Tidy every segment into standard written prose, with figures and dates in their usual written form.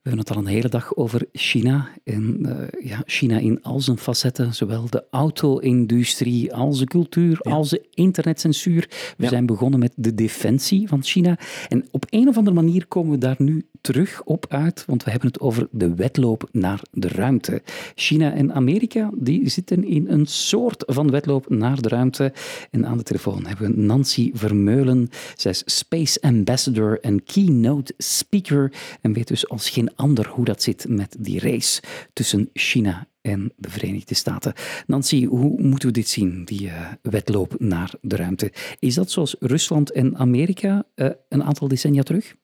We hebben het al een hele dag over China. En China in al zijn facetten, zowel de auto-industrie als de cultuur, als de internetcensuur. We zijn begonnen met de defensie van China. En op een of andere manier komen we daar nu terug op uit, want we hebben het over de wedloop naar de ruimte. China en Amerika die zitten in een soort van wedloop naar de ruimte. En aan de telefoon hebben we Nancy Vermeulen. Zij is Space Ambassador en Keynote Speaker en weet dus als geen ander hoe dat zit met die race tussen China en de Verenigde Staten. Nancy, hoe moeten we dit zien, die wedloop naar de ruimte? Is dat zoals Rusland en Amerika een aantal decennia terug?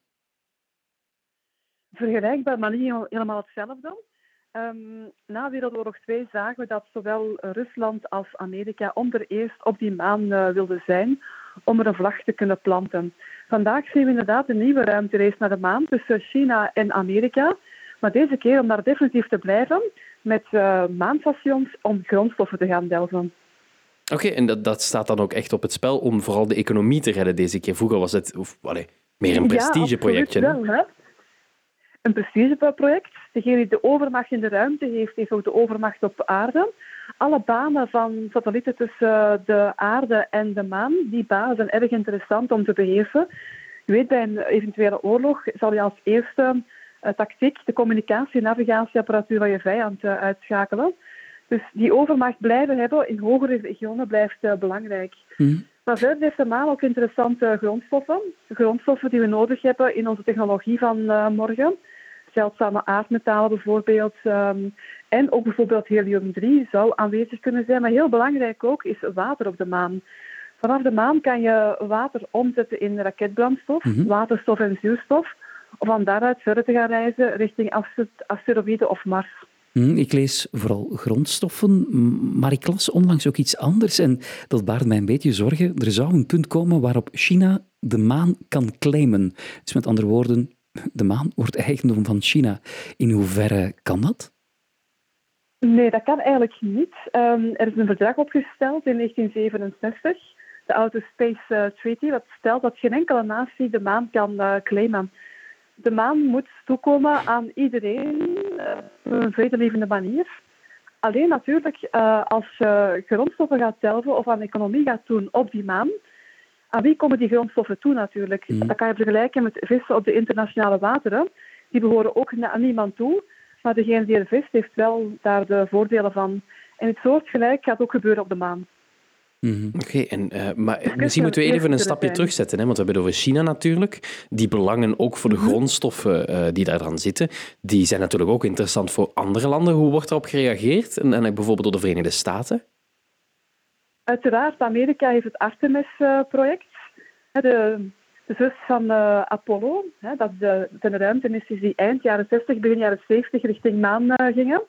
Vergelijkbaar, maar niet helemaal hetzelfde. Na Wereldoorlog 2 zagen we dat zowel Rusland als Amerika eerst op die maan wilden zijn om er een vlag te kunnen planten. Vandaag zien we inderdaad een nieuwe ruimterace naar de maan tussen China en Amerika. Maar deze keer om daar definitief te blijven met maanstations om grondstoffen te gaan delven. Oké, en dat staat dan ook echt op het spel om vooral de economie te redden deze keer. Vroeger was het meer een prestigeprojectje. Ja, absoluut wel, hè? Een prestigeproject. Degene die de overmacht in de ruimte heeft, heeft ook de overmacht op aarde. Alle banen van satellieten tussen de aarde en de maan, die banen zijn erg interessant om te beheersen. Je weet, bij een eventuele oorlog zal je als eerste tactiek de communicatie- en navigatieapparatuur van je vijand uitschakelen. Dus die overmacht blijven hebben in hogere regionen blijft belangrijk. Maar verder heeft de maan ook interessante grondstoffen. Grondstoffen die we nodig hebben in onze technologie van morgen. Zeldzame aardmetalen bijvoorbeeld. En ook bijvoorbeeld helium-3 zou aanwezig kunnen zijn. Maar heel belangrijk ook is water op de maan. Vanaf de maan kan je water omzetten in raketbrandstof, waterstof en zuurstof. Om van daaruit verder te gaan reizen richting asteroïden of Mars. Ik lees vooral grondstoffen, maar ik las onlangs ook iets anders en dat baart mij een beetje zorgen. Er zou een punt komen waarop China de maan kan claimen. Dus met andere woorden, de maan wordt eigendom van China. In hoeverre kan dat? Nee, dat kan eigenlijk niet. Er is een verdrag opgesteld in 1967, de Outer Space Treaty, dat stelt dat geen enkele natie de maan kan claimen. De maan moet toekomen aan iedereen op een vredelievende manier. Alleen natuurlijk, als je grondstoffen gaat delven of aan economie gaat doen op die maan, aan wie komen die grondstoffen toe natuurlijk? Dat kan je vergelijken met vissen op de internationale wateren. Die behoren ook aan niemand toe, maar degene die er vist heeft wel daar de voordelen van. En het soortgelijk gaat ook gebeuren op de maan. Oké, maar misschien moeten we even een stapje terugzetten, hè? Want we hebben het over China natuurlijk. Die belangen ook voor de grondstoffen die daar dan zitten, die zijn natuurlijk ook interessant voor andere landen. Hoe wordt daarop gereageerd? En bijvoorbeeld door de Verenigde Staten? Uiteraard, Amerika heeft het Artemis-project. De zus van Apollo. Dat zijn de ruimtemissies die eind jaren 60, begin jaren 70 richting maan gingen.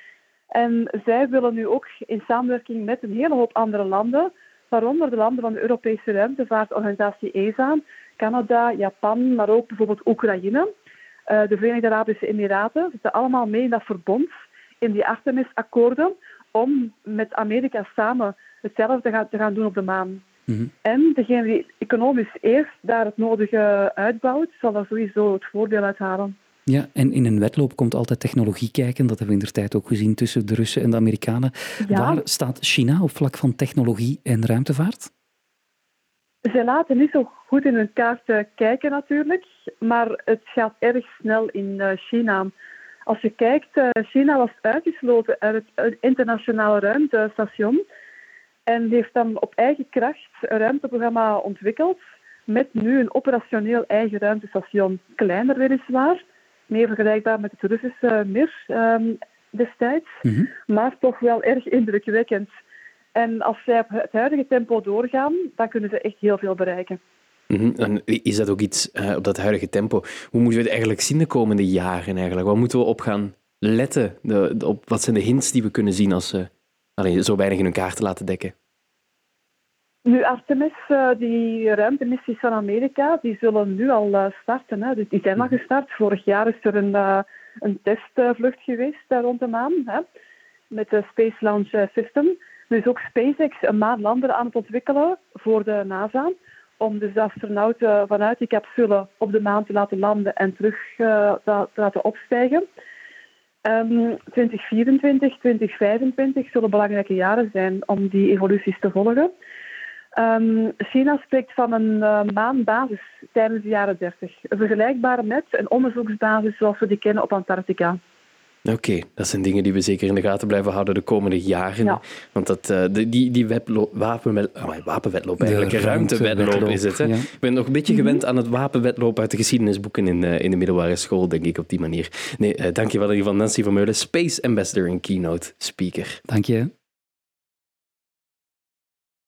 En zij willen nu ook in samenwerking met een hele hoop andere landen, waaronder de landen van de Europese ruimtevaartorganisatie ESA, Canada, Japan, maar ook bijvoorbeeld Oekraïne, de Verenigde Arabische Emiraten, zitten allemaal mee in dat verbond, in die Artemis-akkoorden, om met Amerika samen hetzelfde te gaan doen op de maan. En degene die economisch eerst daar het nodige uitbouwt, zal daar sowieso het voordeel uit halen. Ja, en in een wedloop komt altijd technologie kijken. Dat hebben we indertijd ook gezien tussen de Russen en de Amerikanen. Ja. Waar staat China op vlak van technologie en ruimtevaart? Ze laten niet zo goed in hun kaart kijken natuurlijk, maar het gaat erg snel in China. Als je kijkt, China was uitgesloten uit het internationale ruimtestation en heeft dan op eigen kracht een ruimteprogramma ontwikkeld met nu een operationeel eigen ruimtestation. Kleiner weliswaar, meer vergelijkbaar met het Russische Mir destijds, maar toch wel erg indrukwekkend. En als zij op het huidige tempo doorgaan, dan kunnen ze echt heel veel bereiken. En is dat ook iets op dat huidige tempo? Hoe moeten we het eigenlijk zien de komende jaren eigenlijk? Waar moeten we op gaan letten? Wat zijn de hints die we kunnen zien als ze zo weinig in hun kaarten laten dekken? Nu, Artemis, die ruimtemissies van Amerika, die zullen nu al starten. Hè. Dus die zijn al gestart. Vorig jaar is er een testvlucht geweest rond de maan, hè, met de Space Launch System. Nu is ook SpaceX een maanlander aan het ontwikkelen voor de NASA, om dus de astronauten vanuit die capsule op de maan te laten landen en terug te laten opstijgen. 2024, 2025 zullen belangrijke jaren zijn om die evoluties te volgen. China spreekt van een maanbasis tijdens de jaren 30. Vergelijkbaar met een onderzoeksbasis zoals we die kennen op Antarctica. Oké, dat zijn dingen die we zeker in de gaten blijven houden de komende jaren. Ja. Want die wapenwedloop eigenlijk, een ruimtewedloop is het. Hè? Ja. Ik ben nog een beetje gewend aan het wapenwedloop uit de geschiedenisboeken in de middelbare school, denk ik, op die manier. Nee, dankjewel in ieder geval Nancy Vermeulen, Space Ambassador en Keynote Speaker. Dank je.